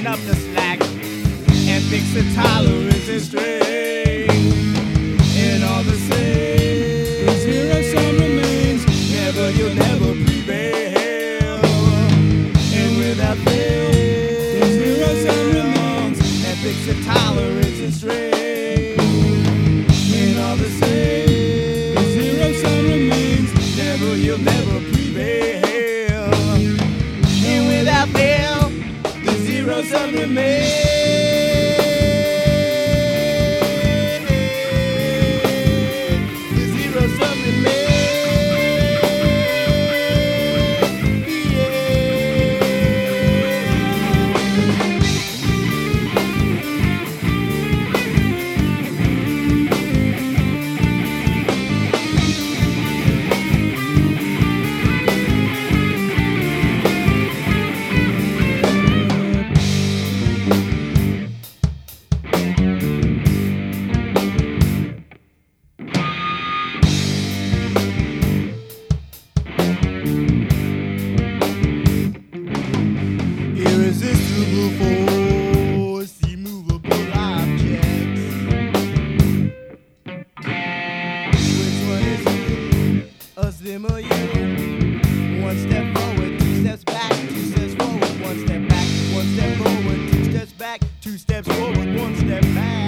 lighten up the slack and fix the tolerance and strain. And all the same, the zero sum remains. Never, you'll never prevail. And without fail, the zero sum remains and fix the tolerance and strain. And all the same, the zero sum remains. Never, you'll never prevail. And without fail, the zero sum remains. The zero sum remains. Irresistible force, immovable objects. Which one is you? Us, them, or you? One step forward, two steps back, two steps forward, one step back, one step forward, two steps back, two steps forward, one step back.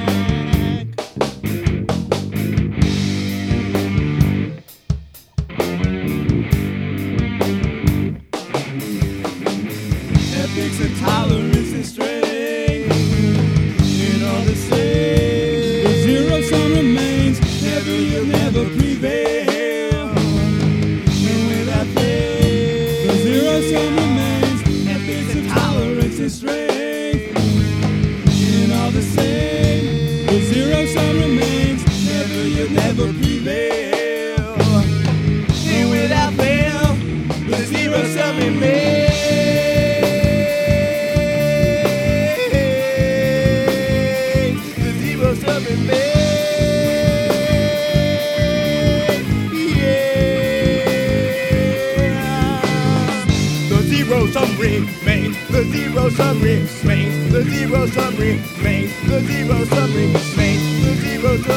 Ethics and tolerance and strength. In all the same, the zero sum remains. Never, you'll never prevail. And without fail, the zero sum remains. Ethics and tolerance and strength. In all the same, the zero sum remains. Never, you'll never prevail. And without fail, the zero sum remains. The zero sum remains. The zero sum remains. The zero sum remains. The zero sum remains. The zero sum